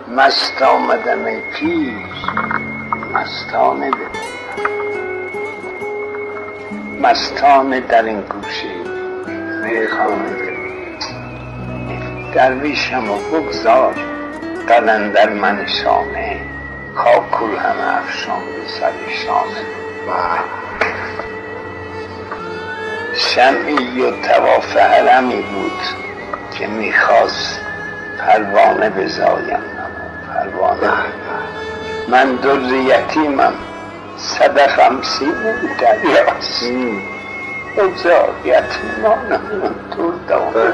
مست آمدم ای پیر مستانه ببینم، مستانه در این گوشه میخانه ببینم. درویشم و بگذار قلندر من شانه، کاکل همه افشان به سر شانه. شمعی و طواف حرمی بود که میخواست پروانه بزایم، پروانه. من در یتیمم صدقم سینه دریاست، بگذار یتیمانم دور دوانه.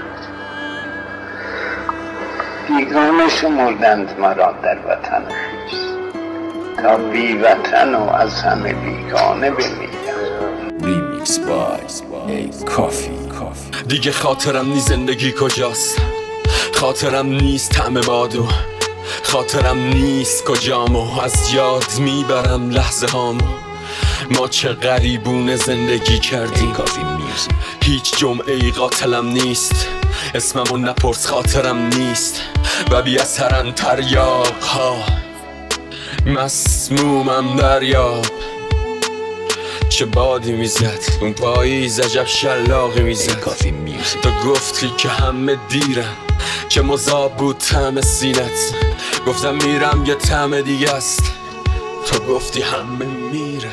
بیگانه شمردند مرا در وطن خویش، تا بی وطن و از همه بیگانه بمیرم. ریمیکس بای ای کافی. دیگه خاطرم نیست زندگی کجاست، خاطرم نیست طعم بادو، خاطرم نیست کجامو، از یاد میبرم لحظه هامو. ما چه غریبونه زندگی کردیم، هیچ جمعه ای قاتلم نیست، اسممو نپرس خاطرم نیست. و بی اثرن تریاق ها، مسمومم دریاب. چه بادی میزد اون پاییز، عجب شلاقی میزد. تو گفتی که همه دیرن، چه مذاب بود طعم سینت. گفتم میرم یه طعم دیگه است، تو گفتی همه میرن.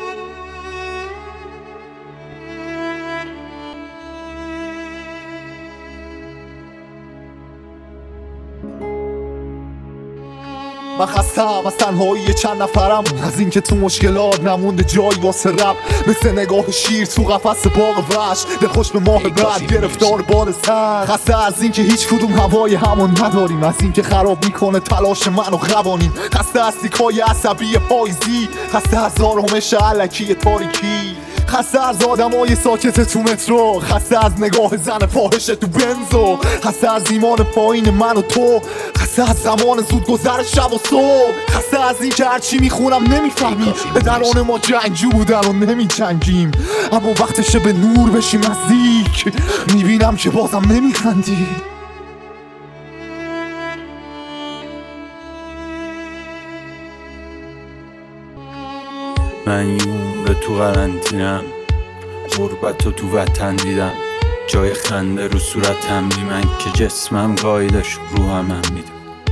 من خستم از تنهایی چند نفرم، از اینکه تو مشکلات نمونده جایی واسه رب. مثل نگاه شیر تو قفس باغ وحش، دلخوش به ماه بعد گرفتار بال سر. خسته از اینکه هیچ کدوم هوای همون نداریم، از اینکه خراب میکنه تلاش من و قوانین. خسته از تیکای عصبی پاییزی، خسته از آرامش الکی تاریکی، خسته از آدمای ساکت تو مترو، خسته از نگاه زن فاحش تو بنزو، خسته از ایمان پایین من و تو، خسته از زمان زود گذر شب و صبح، خسته از این که هرچی میخونم نمیفهمیم. به دران ما جنگجو بودن و نمیجنگیم، اما وقتشه به نور بشیم نزدیک. میبینم که بازم نمیخندی. من یه عمر تو قرنطینم، غربت تو وطن دیدم. جای خنده رو صورتم بی من که جسمم قایدش روحم هم میدم.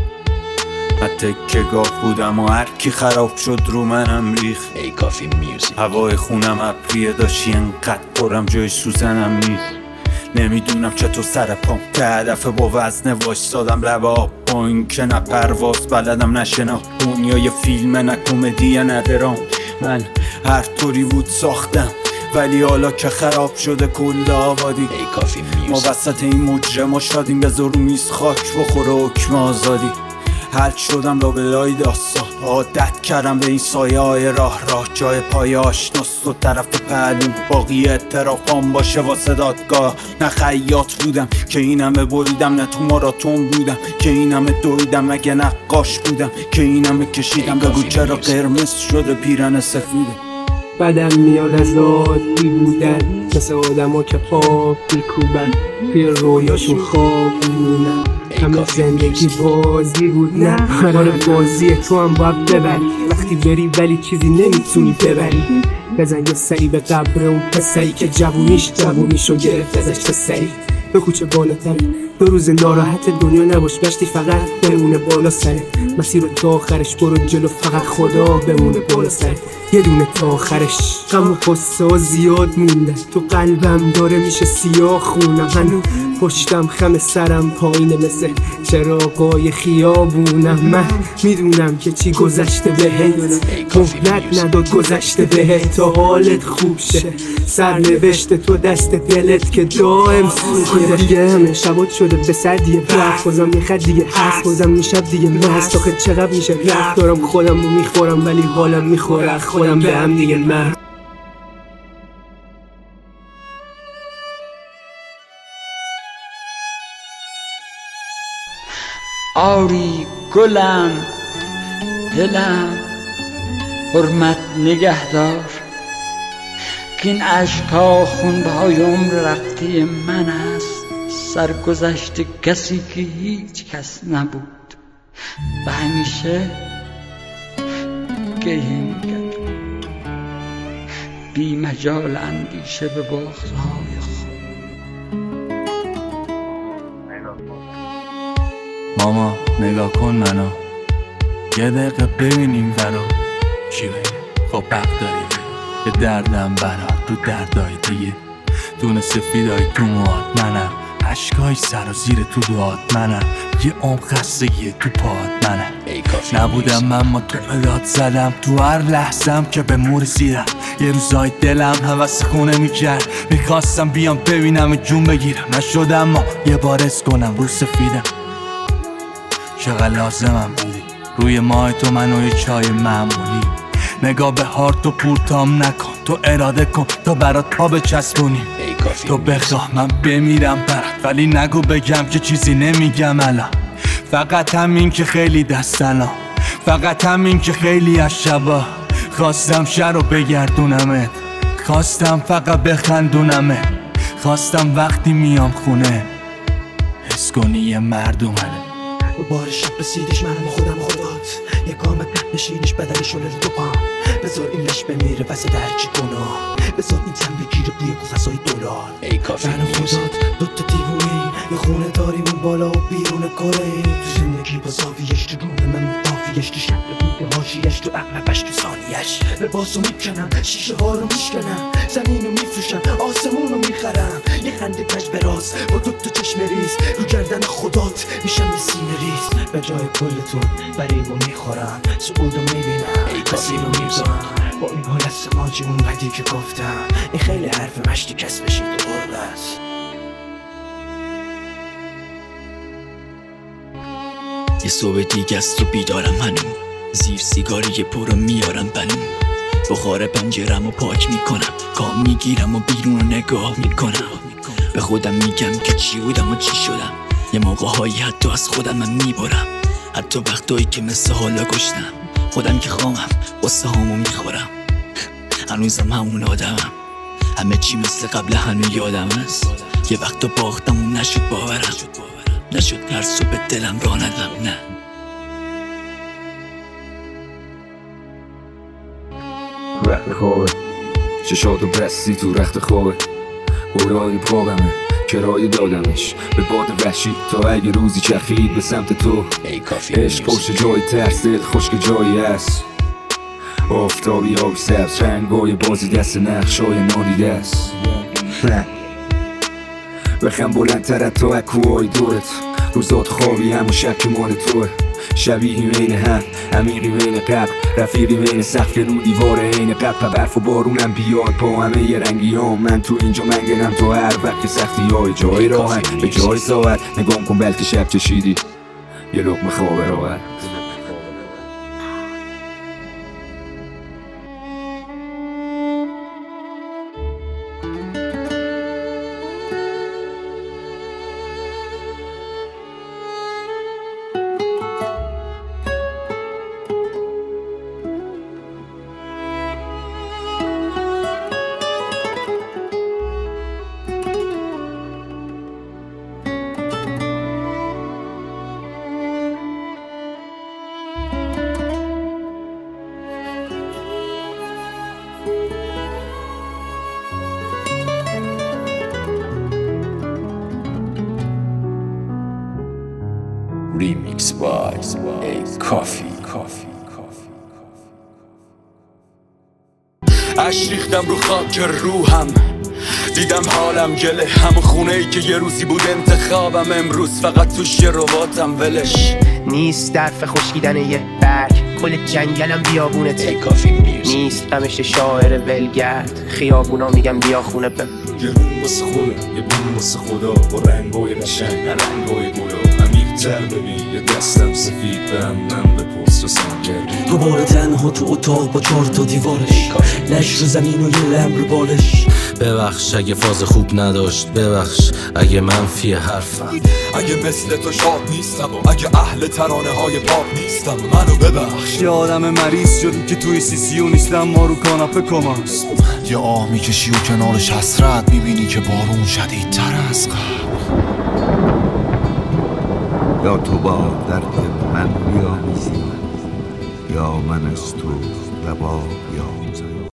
من تکه گاه بودم و هر کی خراب شد رو منم ریخت. ای کافی میوزیک. هوای خونم ابریه داشتی انقدر پرم جای سوزنم نیست. نمیدونم چطور سر پام که هدف با وزنه وایستادم لب آب. با این که نه پرواز بلدم نشنا، دنیای فیلم نه کمدی نه درام. من هر طوری بود ساختم، ولی حالا که خراب شده کل آبادی. ای کافی ما وسط این مجرما شادیم، به زور میز خاک بخوره حکم آزادی. حل شدم را بلای داستان، عادت کردم به این سایه های راه جای پای آشناست و طرف پهلو باقی اعترافام باشه واسه دادگاه. نه خیاط بودم که این همه بریدم، نه تو ماراتون بودم که این همه دویدم، مگه نقاش بودم که این همه کشیدم. بگو چرا قرمز شده پیرن سفیده. بدم میاد از عادی بودن، مثل آدم ها که پاپ میکوبن، توی رویاشون خواب میمونن. همه زندگی بازی بود، نه آره بازی تو هم باید ببری. وقتی بری ولی چیزی نمیتونی ببری. بزن یه سری به قبر اون پسری که جوونیشو گرفت ازش پسری. به کوچه بالاتری 2 روز ناراحت دنیا نباش، بشتی فقط بمونه بالا سره. مسیر رو تا آخرش برو جلو، فقط خدا بمونه بالا سره. یه دونه تا آخرش. غم و قصه ها زیاد موندن تو قلبم، داره میشه سیاه خونم. هنو پشتم خم سرم پایینه مثل چراغای خیابونم. من میدونم که چی گذشته بهت، مهلت نداد گذشته بهت تا حالت خوب شه. سرنوشت تو دست دلت که دائم سوخته دیگه. همه شبات شده به سردیه برد، بازم میخد دیگه هست، بازم میشب دیگه مست. آخه چقدر میشه رفت، دارم خودم رو میخورم ولی حالم میخوره خودم به هم دیگه مرد. آری گلم دلم حرمت نگهدار، که این عشقا خونده های عمر رفته من است. سرگذشت کسی که هیچ کس نبود، و همیشه گریه میکرد بی مجال اندیشه به بغض‌های خود. ماما نگاه کن منو، یه دقیقه ببینیم ورا چی بگه. خب حق داری به دردم برات رو دردای دیگه، دونه سفیدای تو موهات منم، عشقای سر و زیر تو دعات منم، یه عمق خستگی تو پاهات منم. نبودم من ما تو مداد زدم تو هر لحظم که به مور رسیدم. یه روزای دلم هوس خونه میکرد، میخواستم بیام ببینم جون بگیرم، نشدم ما یه بار اس کنم رو سفیدم. چقدر لازمم بودی روی ماه تو منو یه چای معمولی، نگاه به هارت و پورتام نکن، تو اراده کن تا برات پا بچسبونیم. تو بخواه من بمیرم برات، ولی نگو بگم که چیزی نمیگم الان. فقط همین که خیلی دستنام، فقط همین که خیلی از شبا خواستم شهر رو بگردونمت، خواستم فقط بخندونمت، خواستم وقتی میام خونه حس کنی یه مرد اومده. بار شب رسیدش من با خودم خدات، یه گامت نشینش بدل شله رو دو پام، بذار این لش بمیره واسه درچی گناه، بذار این تن بگیره بوی قفصای دلار. من خدات دوتا دیوونی یه خونه داریم اون بالا و بیرون کاره، تو زندگی با زاویش تو روح من مدافیش، تو شهر بود هاشیش، تو اغلبش تو ثانیش. لباسو میکنم شیشه ها رو میشکنم، زمینو میفروشم آسمونو میخرم، یه خنده کج براز با دوتا چشم ریز رو گردن خدات میشم یه سینه ریز. به جای کلتون بریبو میخورم، سعودو میبینم مسیرو میبزنم، با این حال از سماجی اون قدی که گفتم، این خیلی حرف مشتی کس بشید و غربت. یه صبح دیگه است و بیدارم هنوز، زیر سیگاری پرو میارم بنو، بخار پنجرم و پاک میکنم، کام میگیرم و بیرون رو نگاه میکنم، به خودم میگم که چی بودم و چی شدم. یه موقع هایی حتی از خودم من میبرم، حتی وقتایی که مثل حالا گشتم، خودم که خامم قصه هامو میخورم. هنوزم همون آدمم، همه چی مثل قبل هنو یادم است. یه وقتا باختم و نشد باورم، نشد هر صبح دلم را ندم. نه رخت خوابه، چشاتو بستی تو رخت خوابه، اورای پاقمه کرایه دادمش به باد وحشی، تا اگه روزی چرخید به سمت تو. عشق پشت جای ترس، دل خشک جایی هست، آفتابی آبی سبز، رنگای بازی دست نقشای نادیده است. بخم بلندتر از تو اکوهای دورت، روزات خوابی هم و شک مال توه، شبیهی بین هم، عمیقی بین قبل، رفیقی بین سقف که رو دیوار عین قبل، برف و بارونم بیاد با همه یه رنگی هم، من تو اینجا منگنم تو هر وقت که سختی های جای راهن به جای ساعت، نگام کن بلکه شب چشیدی یه لقمه خواب راحت. Remix by A Coffee. اش ریختم رو خاک روحم، دیدم حالم گله، همون خونه‌ای که یه روزی بود انتخابم، امروز فقط توش یه رباتم ولش نیست. درف خشکیدن یه برگ، کل جنگلم بیابونته، نیست غمش شاعر ولگرد، خیابونا میگم بیا خونه بم. یه بوم واسه خودم، یه بوم واسه خدا، با رنگای قشنگ نه رنگای گلا، عمیق‌تر ببین یه دستم سفید به من بپرس و سنگردی. دوباره تنها تو اتاق با 4 تا دیوارش، لش رو زمین و یه لب رو بالش. ببخش اگه فاز خوب نداشت، ببخش اگه منفی حرفم، اگه مثل تو شاد نیستم و اگه اهل ترانه های پاپ نیستم، منو ببخش. یه آدم مریض شدی که توی CCU نیستم، ما رو کاناپه کماست. یه آه میکشی و کنارش حسرت میبینی که بارون شدیدتر از قبل. یا تو با در دل من بیا، یا من از تو لبا بیاموزم.